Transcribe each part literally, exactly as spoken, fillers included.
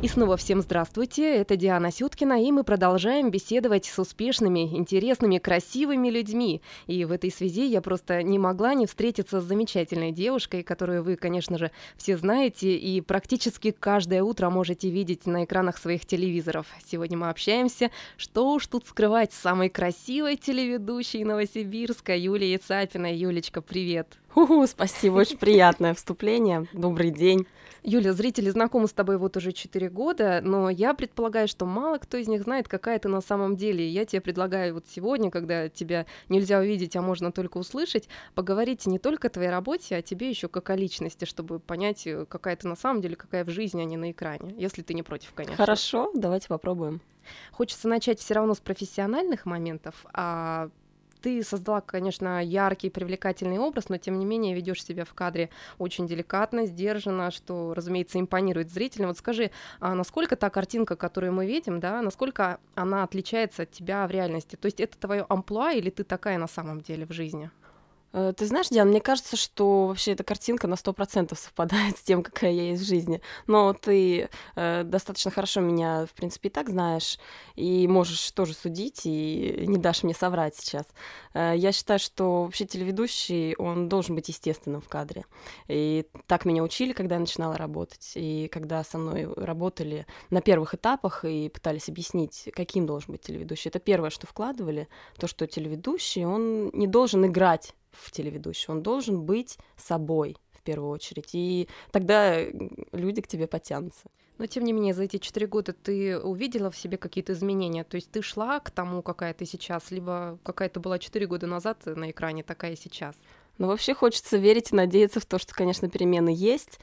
И снова всем здравствуйте, это Диана Сюткина, и мы продолжаем беседовать с успешными, интересными, красивыми людьми. И в этой связи я просто не могла не встретиться с замечательной девушкой, которую вы, конечно же, все знаете и практически каждое утро можете видеть на экранах своих телевизоров. Сегодня мы общаемся, что уж тут скрывать, с самой красивой телеведущей Новосибирска Юлией Цапиной. Юлечка, привет! У-ху, спасибо, очень приятное вступление. Добрый день. Юля, зрители знакомы с тобой вот уже четыре года, но я предполагаю, что мало кто из них знает, какая ты на самом деле. Я тебе предлагаю вот сегодня, когда тебя нельзя увидеть, а можно только услышать, поговорить не только о твоей работе, а тебе еще как о личности, чтобы понять, какая ты на самом деле, какая в жизни, а не на экране, если ты не против, конечно. Хорошо, давайте попробуем. Хочется начать все равно с профессиональных моментов, а ты создала, конечно, яркий, привлекательный образ, но тем не менее ведешь себя в кадре очень деликатно, сдержанно, что, разумеется, импонирует зрителям. Вот скажи, а насколько та картинка, которую мы видим, да, насколько она отличается от тебя в реальности? То есть это твое амплуа или ты такая на самом деле в жизни? Ты знаешь, Диан, мне кажется, что вообще эта картинка на сто процентов совпадает с тем, какая я есть в жизни. Но ты э, достаточно хорошо меня, в принципе, и так знаешь, и можешь тоже судить, и не дашь мне соврать сейчас. Э, я считаю, что вообще телеведущий, он должен быть естественным в кадре. И так меня учили, когда я начинала работать, и когда со мной работали на первых этапах и пытались объяснить, каким должен быть телеведущий. Это первое, что вкладывали, то, что телеведущий, он не должен играть в телеведущий, он должен быть собой в первую очередь, и тогда люди к тебе потянутся. Но, тем не менее, за эти четыре года ты увидела в себе какие-то изменения? То есть ты шла к тому, какая ты сейчас, либо какая ты была четыре года назад на экране, такая сейчас? Ну, вообще хочется верить и надеяться в то, что, конечно, перемены есть,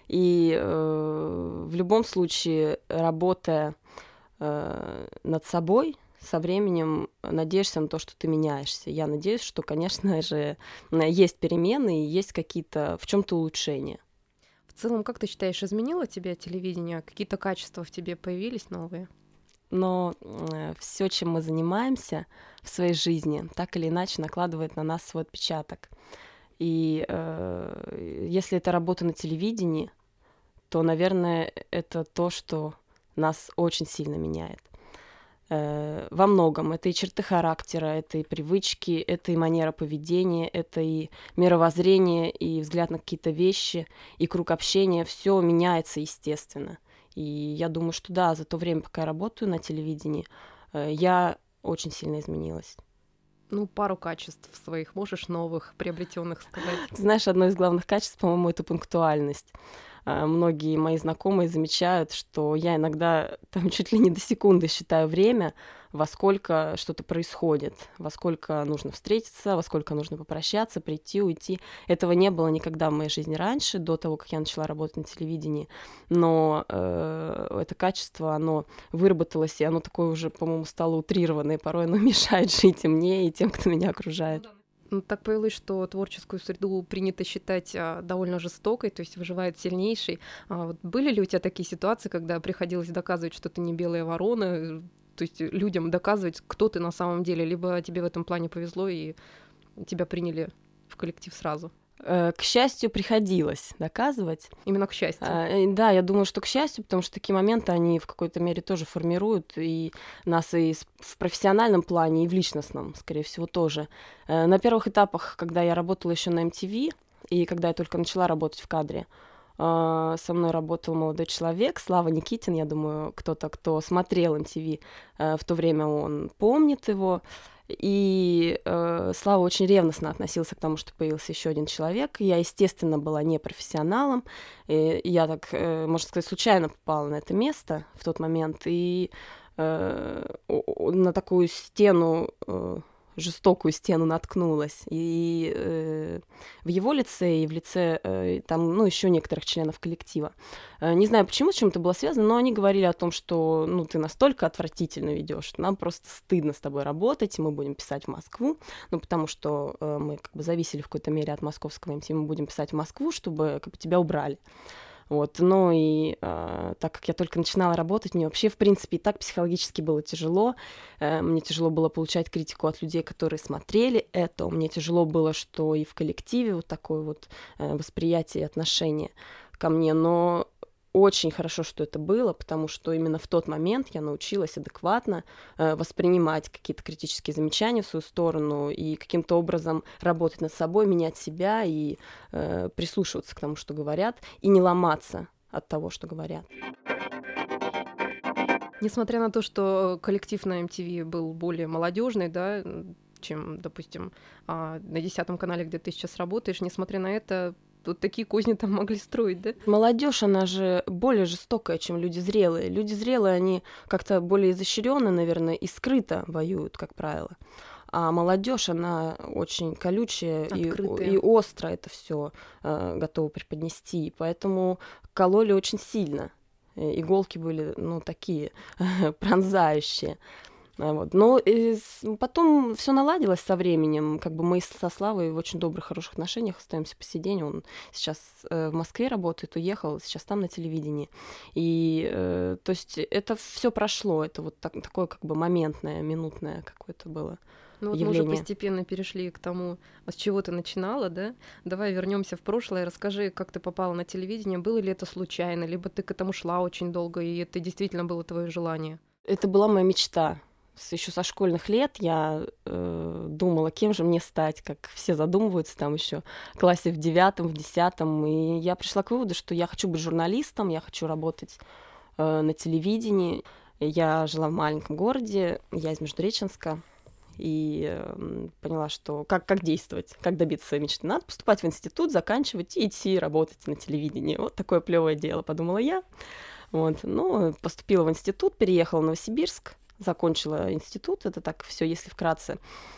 и э, в любом случае, работая э, над собой, со временем надеешься на то, что ты меняешься. Я надеюсь, что, конечно же, есть перемены и есть какие-то в чем-то улучшения. В целом, как ты считаешь, изменило тебя телевидение? Какие-то качества в тебе появились новые? Но э, все, чем мы занимаемся в своей жизни, так или иначе накладывает на нас свой отпечаток. И э, если это работа на телевидении, то, наверное, это то, что нас очень сильно меняет. Во многом. Это и черты характера, это и привычки, это и манера поведения, это и мировоззрение, и взгляд на какие-то вещи, и круг общения. Все меняется естественно. И я думаю, что да, за то время, пока я работаю на телевидении, я очень сильно изменилась. Ну, пару качеств своих можешь новых, приобретенных сказать? Ты знаешь, одно из главных качеств, по-моему, это пунктуальность. Многие мои знакомые замечают, что я иногда там чуть ли не до секунды считаю время, во сколько что-то происходит, во сколько нужно встретиться, во сколько нужно попрощаться, прийти, уйти. Этого не было никогда в моей жизни раньше, до того, как я начала работать на телевидении. Но э, это качество, оно выработалось, и оно такое уже, по-моему, стало утрированное, порой оно мешает жить и мне, и тем, кто меня окружает. Так повелось, что творческую среду принято считать а, довольно жестокой, то есть выживает сильнейший. А вот были ли у тебя такие ситуации, когда приходилось доказывать, что ты не белая ворона, то есть людям доказывать, кто ты на самом деле, либо тебе в этом плане повезло и тебя приняли в коллектив сразу? К счастью, приходилось доказывать. Именно к счастью. А, да, я думаю, что к счастью, потому что такие моменты, они в какой-то мере тоже формируют и нас и в профессиональном плане, и в личностном, скорее всего, тоже. На первых этапах, когда я работала еще на эм ти ви, и когда я только начала работать в кадре, со мной работал молодой человек, Слава Никитин, я думаю, кто-то, кто смотрел эм ти ви в то время, он помнит его. И э, Слава очень ревностно относился к тому, что появился еще один человек. Я, естественно, была не профессионалом. И я так, э, можно сказать, случайно попала на это место в тот момент. И э, на такую стену, э, жестокую стену наткнулась. И э, в его лице, и в лице э, там, ну, еще некоторых членов коллектива. Э, не знаю, почему, с чем это было связано, но они говорили о том, что ну, ты настолько отвратительно ведешь, что нам просто стыдно с тобой работать, и мы будем писать в Москву. Ну, потому что э, мы как бы зависели в какой-то мере от московского эм ти ви, мы будем писать в Москву, чтобы как бы, тебя убрали. Вот, ну и э, так как я только начинала работать, мне вообще, в принципе, и так психологически было тяжело. Э, мне тяжело было получать критику от людей, которые смотрели это. Мне тяжело было, что и в коллективе вот такое вот э, восприятие и отношение ко мне. Но очень хорошо, что это было, потому что именно в тот момент я научилась адекватно э, воспринимать какие-то критические замечания в свою сторону и каким-то образом работать над собой, менять себя и э, прислушиваться к тому, что говорят, и не ломаться от того, что говорят. Несмотря на то, что коллектив на эм ти ви был более молодежный, да, чем, допустим, на десятом канале, где ты сейчас работаешь, несмотря на это, вот такие козни там могли строить, да? Молодежь, она же более жестокая, чем люди зрелые. Люди зрелые, они как-то более изощренно, наверное, и скрыто воюют, как правило. А молодежь, она очень колючая и, и остро это все э, готова преподнести. Поэтому кололи очень сильно. Иголки были, ну, такие пронзающие. Вот. Но и потом все наладилось со временем. Как бы мы со Славой в очень добрых, хороших отношениях остаемся по сей день. Он сейчас э, в Москве работает, уехал, сейчас там на телевидении. И э, то есть это все прошло. Это вот так, такое как бы моментное, минутное какое-то было. Ну вот явление. Мы уже постепенно перешли к тому, с чего ты начинала, да? Давай вернемся в прошлое, расскажи, как ты попала на телевидение, было ли это случайно, либо ты к этому шла очень долго, и это действительно было твое желание? Это была моя мечта. Еще со школьных лет я э, думала, кем же мне стать, как все задумываются там еще в классе в девятом, в десятом, и я пришла к выводу, что я хочу быть журналистом, я хочу работать э, на телевидении. Я жила в маленьком городе, я из Междуреченска. И э, поняла, что как, как действовать, как добиться своей мечты. Надо поступать в институт, заканчивать и идти работать на телевидении. Вот такое плевое дело, подумала я. Вот. Ну, поступила в институт, переехала в Новосибирск, закончила институт, это так все, если вкратце.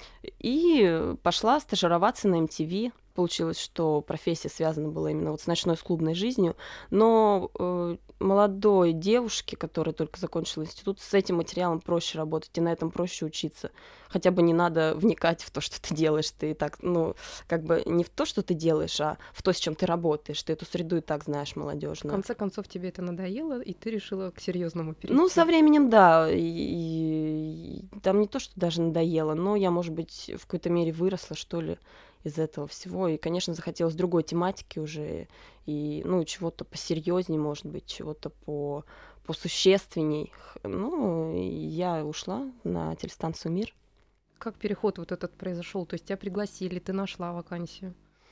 И пошла стажироваться на эм ти ви. Получилось, что профессия связана была именно вот с ночной, с клубной жизнью. Но э, молодой девушке, которая только закончила институт, с этим материалом проще работать, и на этом проще учиться. Хотя бы не надо вникать в то, что ты делаешь. Ты так, ну, как бы не в то, что ты делаешь, а в то, с чем ты работаешь. Ты эту среду и так знаешь молодежную. В конце концов, тебе это надоело, и ты решила к серьезному перейти. Ну, со временем, да. И, и, там не то, что даже надоело, но я, может быть, в какой-то мере выросла, что ли, из этого всего. И, конечно, захотелось другой тематики уже, и, ну, чего-то посерьезнее, может быть, чего-то по, посущественней. Ну, и я ушла на телестанцию «Мир». Как переход вот этот произошел? То есть тебя пригласили, ты нашла вакансию?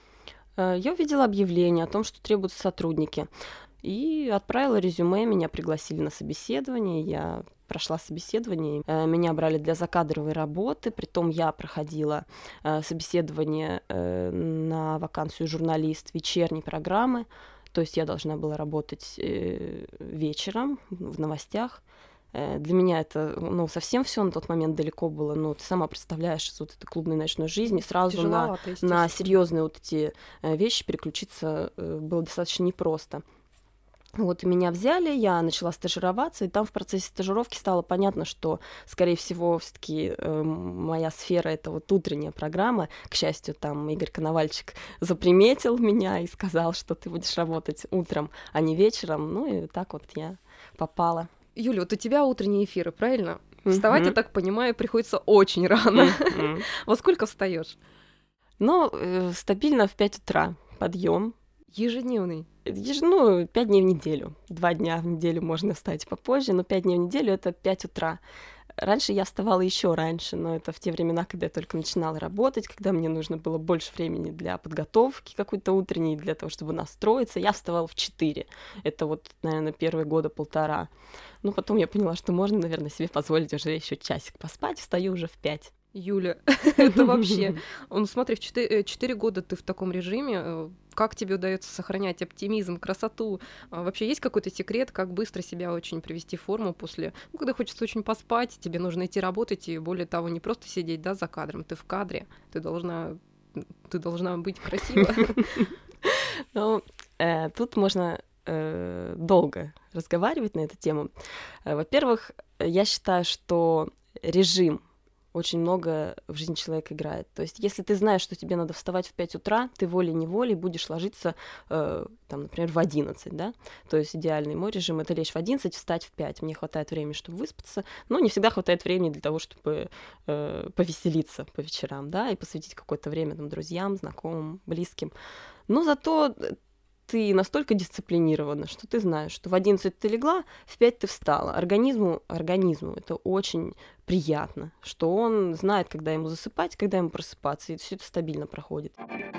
Я увидела объявление о том, что требуются сотрудники. И отправила резюме, меня пригласили на собеседование, я прошла собеседование, меня брали для закадровой работы, притом я проходила собеседование на вакансию журналист вечерней программы, то есть я должна была работать вечером в новостях. Для меня это, ну, совсем все на тот момент далеко было. Ну, ты сама представляешь из вот этой клубной ночной жизни, сразу на, на серьезные вот эти вещи переключиться было достаточно непросто. Вот, и меня взяли, я начала стажироваться, и там в процессе стажировки стало понятно, что, скорее всего, все-таки э, моя сфера — это вот утренняя программа. К счастью, там Игорь Коновальчик заприметил меня и сказал, что ты будешь работать утром, а не вечером. Ну, и так вот я попала. Юля, вот у тебя утренние эфиры, правильно? Вставать, mm-hmm. я так понимаю, приходится очень рано. Mm-hmm. Во сколько встаешь? Ну, э, стабильно в пять утра подъем. Ежедневный? Еж... Ну, пять дней в неделю. Два дня в неделю можно встать попозже, но пять дней в неделю — это пять утра. Раньше я вставала еще раньше, но это в те времена, когда я только начинала работать, когда мне нужно было больше времени для подготовки какой-то утренней, для того, чтобы настроиться. Я вставала в четыре. Это вот, наверное, первые года полтора. Но потом я поняла, что можно, наверное, себе позволить уже еще часик поспать. Встаю уже в пять. Юля, это вообще... Ну, смотри, в четыре года ты в таком режиме. Как тебе удается сохранять оптимизм, красоту? Вообще есть какой-то секрет, как быстро себя очень привести в форму после... Ну, когда хочется очень поспать, тебе нужно идти работать, и более того, не просто сидеть, да, за кадром, ты в кадре, ты должна, ты должна быть красива. Ну, тут можно долго разговаривать на эту тему. Во-первых, я считаю, что режим очень много в жизни человека играет. То есть, если ты знаешь, что тебе надо вставать в пять утра, ты волей-неволей будешь ложиться, э, там, например, в одиннадцать, да? То есть идеальный мой режим — это лечь в одиннадцать, встать в пять. Мне хватает времени, чтобы выспаться, но не всегда хватает времени для того, чтобы э, повеселиться по вечерам, да, и посвятить какое-то время там друзьям, знакомым, близким. Но зато ты настолько дисциплинирована, что ты знаешь, что в одиннадцать ты легла, в пять ты встала. Организму, организму это очень приятно, что он знает, когда ему засыпать, когда ему просыпаться, и все это стабильно проходит.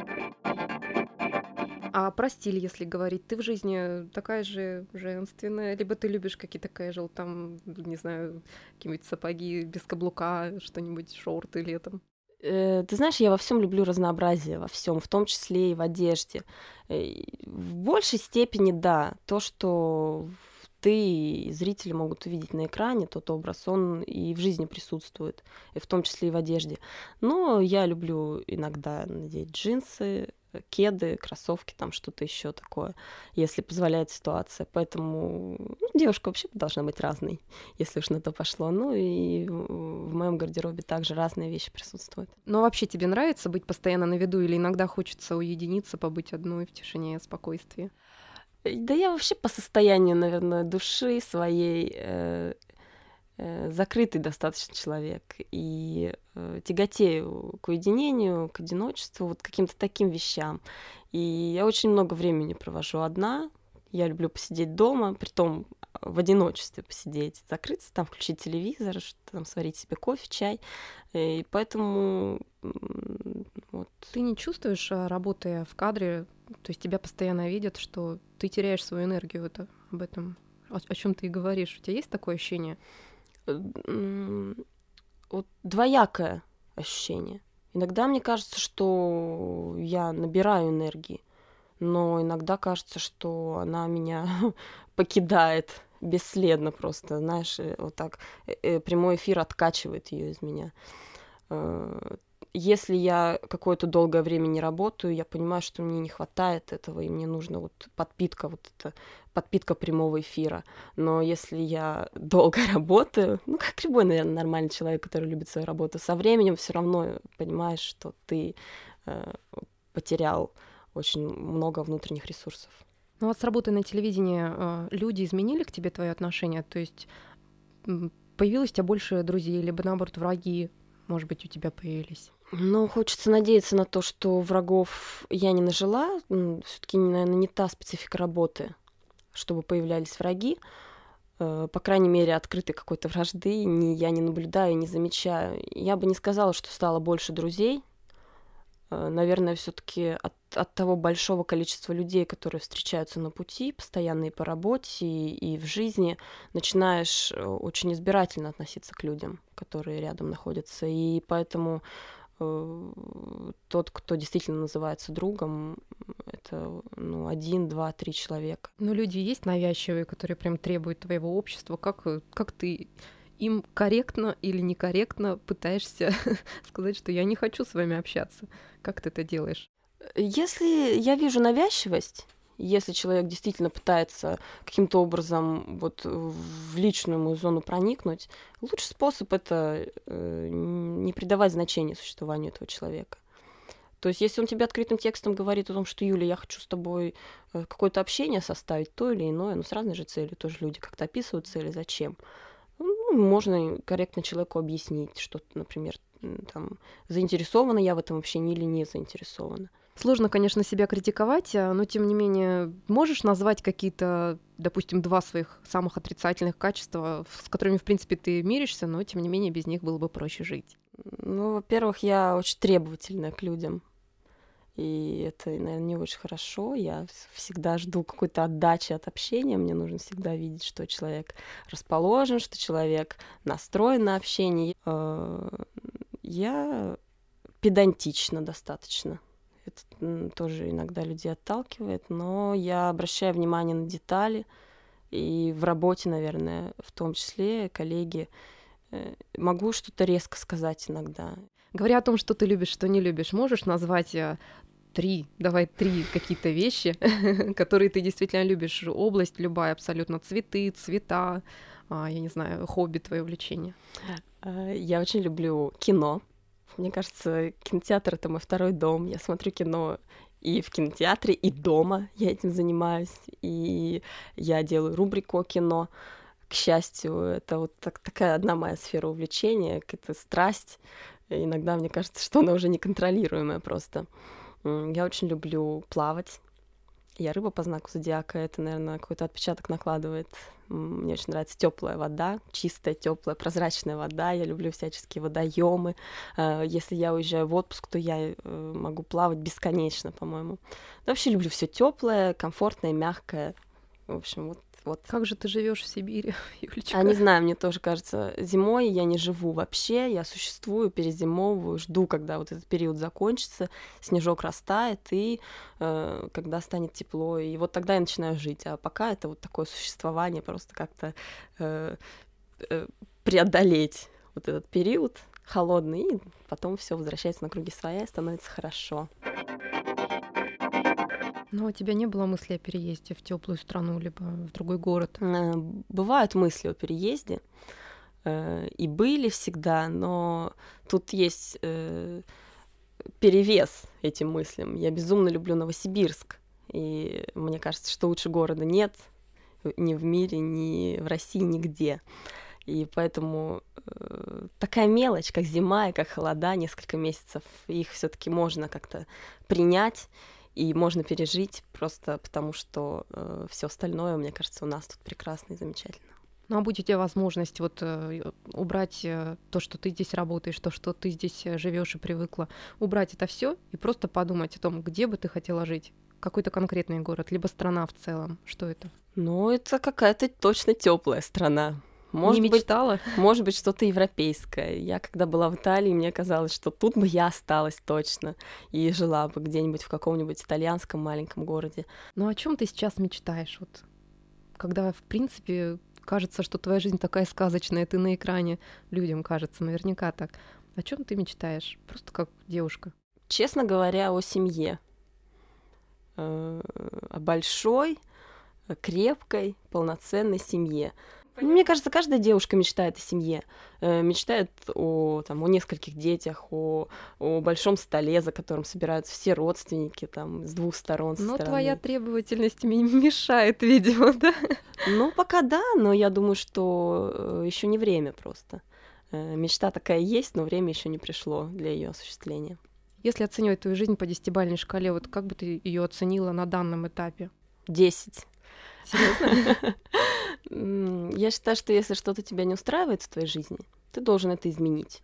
А про стиль, если говорить, ты в жизни такая же женственная, либо ты любишь какие-то casual, там, не знаю, какие-нибудь сапоги без каблука, что-нибудь, шорты летом? Э, ты знаешь, я во всем люблю разнообразие, во всем, в том числе и в одежде. Э, В большей степени, да, то, что в- ты и зрители могут увидеть на экране, тот образ, он и в жизни присутствует, и в том числе и в одежде. Но я люблю иногда надеть джинсы, э, кеды, кроссовки, там что-то еще такое, если позволяет ситуация. Поэтому ну, девушка вообще должна быть разной, если уж на то пошло. Ну и в в моем гардеробе также разные вещи присутствуют. Но вообще тебе нравится быть постоянно на виду или иногда хочется уединиться, побыть одной в тишине и спокойствии? Э, Да я вообще по состоянию, наверное, души своей э, э, закрытый достаточно человек и э, тяготею к уединению, к одиночеству, вот каким-то таким вещам. И я очень много времени провожу одна. Я люблю посидеть дома, притом в одиночестве посидеть, закрыться, там включить телевизор, что-то там сварить себе кофе, чай. И поэтому м, вот. Ты не чувствуешь, а, работая в кадре, то есть тебя постоянно видят, что ты теряешь свою энергию, это об этом, о, чем ты и говоришь. У тебя есть такое ощущение? э, м, вот двоякое ощущение. Иногда мне кажется, что я набираю энергии, но иногда кажется, что она меня покидает бесследно просто, знаешь, э, вот так э, э, прямой эфир откачивает ее из меня. Э, Если я какое-то долгое время не работаю, я понимаю, что мне не хватает этого, и мне нужна вот подпитка, вот эта подпитка прямого эфира. Но если я долго работаю, ну, как любой, наверное, нормальный человек, который любит свою работу, со временем все равно понимаешь, что ты э, потерял очень много внутренних ресурсов. Ну вот с работы на телевидении а, люди изменили к тебе твое отношение? То есть м, появилось у тебя больше друзей, либо наоборот враги, может быть, у тебя появились? Но хочется надеяться на то, что врагов я не нажила. Все-таки, наверное, не та специфика работы, чтобы появлялись враги. Э, По крайней мере, открытой какой-то вражды ни я не наблюдаю, не замечаю. Я бы не сказала, что стало больше друзей. Э, Наверное, все-таки от, от того большого количества людей, которые встречаются на пути, постоянно и по работе, и, и в жизни, начинаешь э, очень избирательно относиться к людям, которые рядом находятся. И поэтому э, тот, кто действительно называется другом, это ну, один, два, три человека. Но люди есть навязчивые, которые прям требуют твоего общества. Как, э, как ты им корректно или некорректно пытаешься сказать, что я не хочу с вами общаться? Как ты это делаешь? Если я вижу навязчивость, если человек действительно пытается каким-то образом вот в личную мою зону проникнуть, лучший способ это э, не придавать значения существованию этого человека. То есть, если он тебе открытым текстом говорит о том, что Юля, я хочу с тобой э, какое-то общение составить, то или иное, ну, с разной же целью, тоже люди как-то описывают цели, зачем. Ну, можно корректно человеку объяснить, что, например, м, там, заинтересована я в этом общении или не заинтересована. Сложно, конечно, себя критиковать, а, но тем не менее, можешь назвать какие-то, допустим, два своих самых отрицательных качества, с которыми, в принципе, ты миришься, но тем не менее без них было бы проще жить? Ну, во-первых, я очень требовательная к людям. И это, наверное, не очень хорошо. Я вс- всегда жду какой-то отдачи от общения. Мне нужно всегда видеть, что человек расположен, что человек настроен на общение. Э, Я педантична достаточно. Это м, тоже иногда людей отталкивает, но я обращаю внимание на детали. И в работе, наверное, в том числе коллеги, э, могу что-то резко сказать иногда. Говоря о том, что ты любишь, что не любишь, можешь назвать а, три, давай три какие-то вещи, которые ты действительно любишь? Область любая, абсолютно цветы, цвета, а, я не знаю, хобби, твое увлечение. Э, Я очень люблю кино. Мне кажется, кинотеатр — это мой второй дом. Я смотрю кино и в кинотеатре, и дома я этим занимаюсь. И я делаю рубрику о кино. К счастью, это вот так- такая одна моя сфера увлечения, какая-то страсть. И иногда мне кажется, что она уже неконтролируемая просто. М, Я очень люблю плавать. Я рыба по знаку зодиака, это, наверное, какой-то отпечаток накладывает. Мне очень нравится теплая вода, чистая, теплая, прозрачная вода. Я люблю всяческие водоемы. Если я уезжаю в отпуск, то я могу плавать бесконечно, по-моему. Но вообще люблю все теплое, комфортное, мягкое. В общем, вот. Вот. Как же ты живешь в Сибири, Юлечка? А не знаю, мне тоже кажется, зимой я не живу вообще, я существую, перезимовываю, жду, когда вот этот период закончится, снежок растает, и э, когда станет тепло, и вот тогда я начинаю жить. А пока это вот такое существование, просто как-то э, э, преодолеть вот этот период холодный, и потом все возвращается на круги своя, и становится хорошо. Но у тебя не было мысли о переезде в теплую страну, либо в другой город? Бывают мысли о переезде, и были всегда, но тут есть перевес этим мыслям. Я безумно люблю Новосибирск, и мне кажется, что лучше города нет ни в мире, ни в России, нигде. И поэтому э, такая мелочь, как зима и как холода, несколько месяцев, их все-таки можно как-то принять. И можно пережить просто потому, что э, все остальное, мне кажется, у нас тут прекрасно и замечательно. Ну а будет у тебя возможность вот э, убрать э, то, что ты здесь работаешь, то, что ты здесь живешь и привыкла, убрать это все и просто подумать о том, где бы ты хотела жить, какой-то конкретный город, либо страна в целом, что это? Ну, это какая-то точно теплая страна. Может Не мечтала? Быть, может быть, что-то европейское. Я, когда была в Италии, мне казалось, что тут бы я осталась точно и жила бы где-нибудь в каком-нибудь итальянском маленьком городе. Ну о чем ты сейчас мечтаешь? Вот, когда, в принципе, кажется, что твоя жизнь такая сказочная, ты на экране, людям кажется наверняка так. О чем ты мечтаешь? Просто как девушка. Честно говоря, о семье. О большой, крепкой, полноценной семье. Мне кажется, каждая девушка мечтает о семье, мечтает о, там, о нескольких детях, о, о большом столе, за которым собираются все родственники там, с двух сторон. Но твоя требовательность мешает, видимо, да? Ну, пока да, но я думаю, что еще не время просто. Мечта такая есть, но время еще не пришло для ее осуществления. Если оценивать твою жизнь по десятибалльной шкале, вот как бы ты ее оценила на данном этапе? Десять. Серьезно? Я считаю, что если что-то тебя не устраивает в твоей жизни, ты должен это изменить.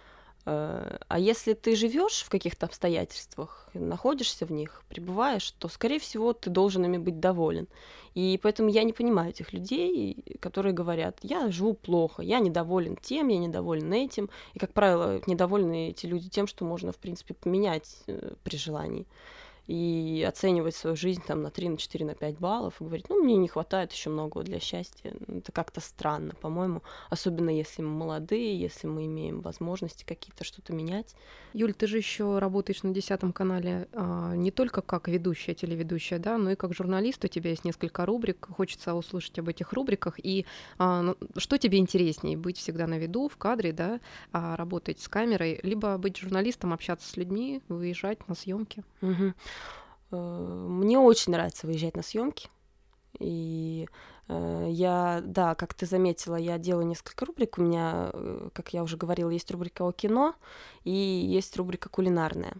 А если ты живешь в каких-то обстоятельствах, находишься в них, пребываешь, то, скорее всего, ты должен ими быть доволен. И поэтому я не понимаю этих людей, которые говорят, я живу плохо, я недоволен тем, я недоволен этим. И, как правило, недовольны эти люди тем, что можно, в принципе, поменять при желании. И оценивать свою жизнь там на три, на четыре, на пять баллов и говорить, ну, мне не хватает еще многого для счастья. Это как-то странно, по-моему, особенно если мы молодые, если мы имеем возможности какие-то что-то менять. Юль, ты же еще работаешь на десятом канале а, не только как ведущая, телеведущая, да, но и как журналист. У тебя есть несколько рубрик. Хочется услышать об этих рубриках. И а, ну, что тебе интереснее? Быть всегда на виду, в кадре, да, а, работать с камерой, либо быть журналистом, общаться с людьми, выезжать на съемки? Угу. Мне очень нравится выезжать на съемки. И э, я, да, как ты заметила, я делаю несколько рубрик. У меня, как я уже говорила, есть рубрика о кино и есть рубрика кулинарная.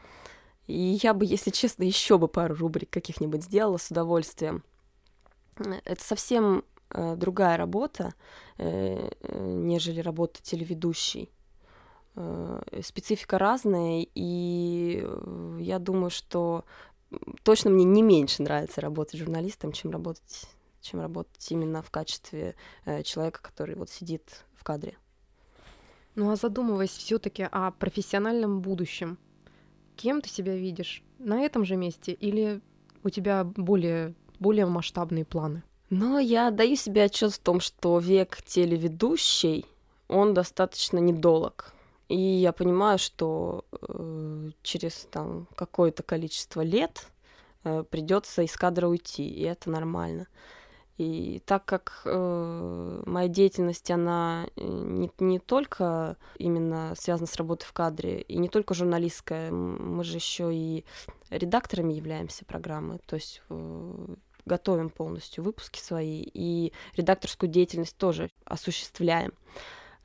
И я бы, если честно, еще бы пару рубрик каких-нибудь сделала с удовольствием. Это совсем э, другая работа, э, нежели работа телеведущей. Э, специфика разная, и я думаю, что точно мне не меньше нравится работать журналистом, чем работать, чем работать именно в качестве э, человека, который вот сидит в кадре. Ну а задумываясь все-таки о профессиональном будущем, кем ты себя видишь? На этом же месте или у тебя более, более масштабные планы? Но я даю себе отчет в том, что век телеведущей, он достаточно недолог. И я понимаю, что э, через там, какое-то количество лет э, придется из кадра уйти, и это нормально. И так как э, моя деятельность, она не, не только именно связана с работой в кадре, и не только журналистская, мы же еще и редакторами являемся программы, то есть э, готовим полностью выпуски свои, и редакторскую деятельность тоже осуществляем.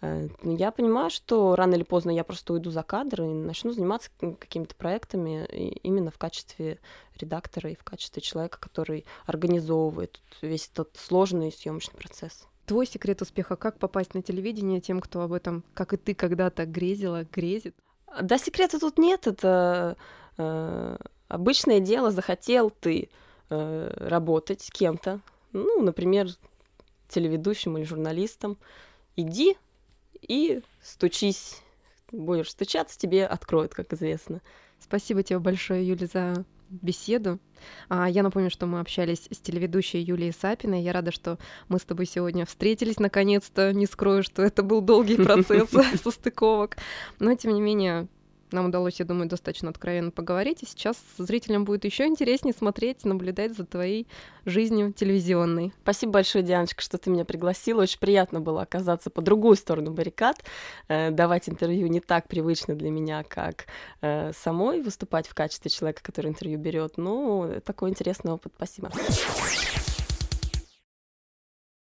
Э, ну, я понимаю, что рано или поздно я просто уйду за кадр и начну заниматься м, какими-то проектами и именно в качестве редактора и в качестве человека, который организовывает весь этот сложный съемочный процесс. Твой секрет успеха — как попасть на телевидение тем, кто об этом, как и ты когда-то грезила, грезит? Да, секрета тут нет, это э, обычное дело. Захотел ты э, работать с кем-то, ну, например, телеведущим или журналистом, иди и стучись. Будешь стучаться, тебе откроют, как известно. Спасибо тебе большое, Юля, за беседу. А, Я напомню, что мы общались с телеведущей Юлией Сапиной. Я рада, что мы с тобой сегодня встретились наконец-то. Не скрою, что это был долгий процесс состыковок. Но, тем не менее, нам удалось, я думаю, достаточно откровенно поговорить. И сейчас зрителям будет еще интереснее смотреть, наблюдать за твоей жизнью телевизионной. Спасибо большое, Дианочка, что ты меня пригласила. Очень приятно было оказаться по другую сторону баррикад, э, давать интервью не так привычно для меня, как э, самой выступать в качестве человека, который интервью берет. Ну, такой интересный опыт. Спасибо.